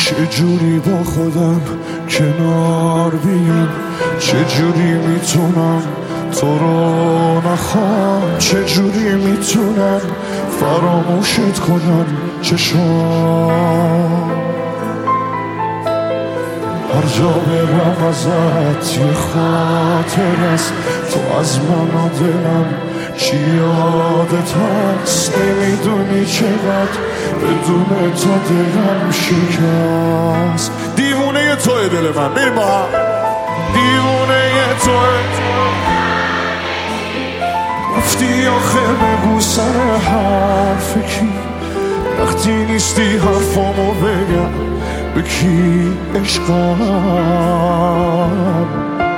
چجوری با خودم کنار بیام، چجوری میتونم تو رو نخوام، چجوری میتونم فراموشت کنم چشام. هر جا برم ازت یه خاطر است، تو از من و دلم چی یادت هست. نمیدونی چقدر بدون تو دلم شکست. دیوونه توی دل من، بریم با هم. دیوونه توی رفتی آخه بگو سر حرف کی، وقتی نیستی حرفامو بگم به کی عشقم.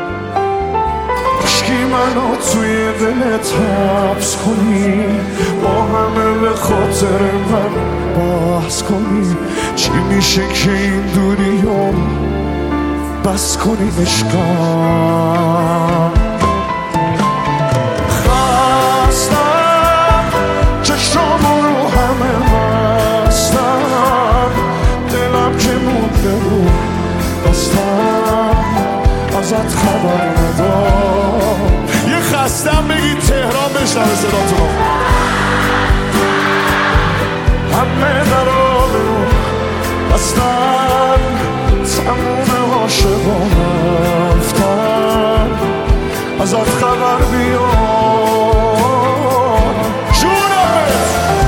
عشقی منو توی دلت حبس کنی، با همه به خاطر من بحث کنی. چی میشه که این دوریو بس کنی عشقم. خستم چشامو رو همه بستم، دلم که مونده رو بستم، ازت خبر ندارم. یه خستم بگید تهران بشنوه صداتونو. همه درا برو بستن، تموم عاشقان رفتن، ازت خبر بیار جونمت.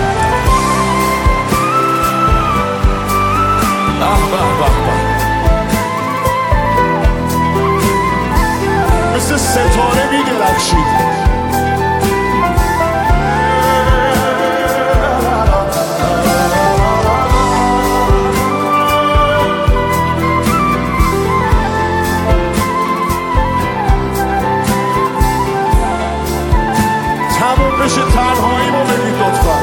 مثل ستاره می‌درخشید. تموم بشه تنهایی ما بگید لطفا.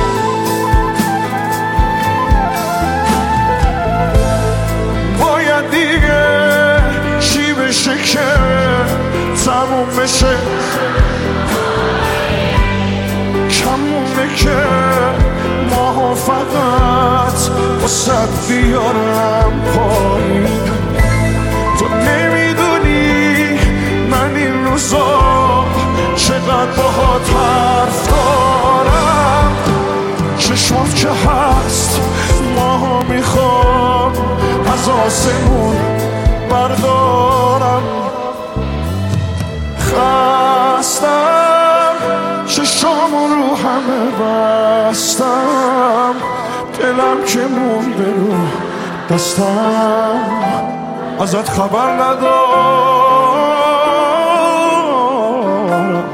باید دیگه چی بشه که تموم بشه، کمونه که ماها فقط واسد بیارم پایین. تو نمیدونی من این روزا چقدر باهات حرف دارم. چشمات که هست ماها میخوام از آسمون بردارم. خستم چشامو رو همه بستم، دلم که مونده رو دستم، ازت خبر ندارم.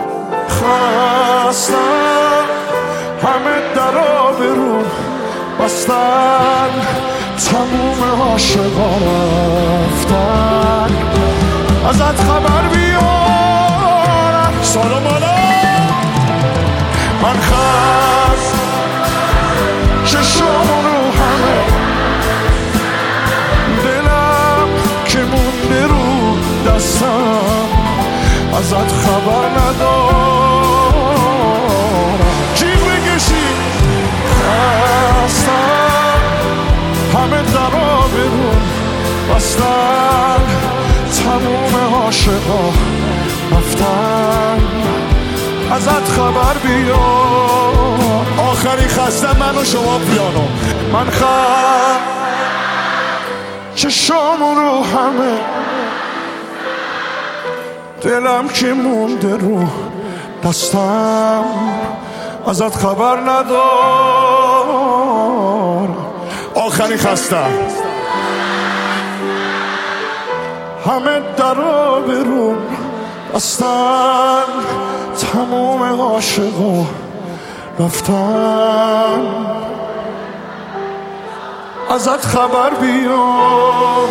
خستم همه درا برو بستن، تموم عاشقا رفتن، ازت خبر بیارم. سلام علیکم. من خست چشام رو همه، دلم که مونده رو دستم، ازت خبر ندارم. جیب بکشی. خستم همه درا برون بستن، تموم عاشقا رفتن، ازت خبر بیار. آخری خستم من و شما پیانو. من چشامو رو همه، دلم که مونده رو دستم، ازت خبر ندارم. آخری خستم همه درا برون بستن، تموم عاشقا رفتن، ازت خبر بیار.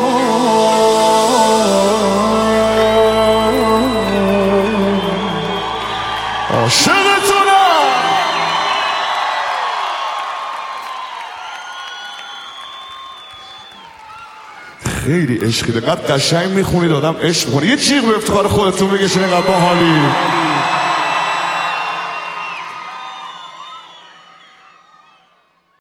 عاشقتونم. خیلی عشقی، دقیقا قشنگ میخونید، آدم عشق میکنه. یه چیغ به افتخار خودتون بگشین، اینقدر باحالی.